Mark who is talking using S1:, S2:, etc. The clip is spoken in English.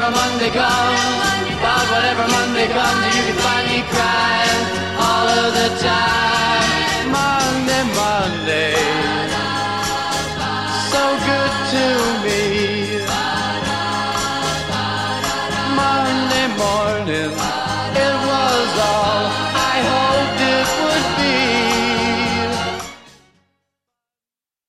S1: Monday comes, but whatever Monday comes, you can find me crying all of the time. Monday, Monday, so good to me. Monday morning,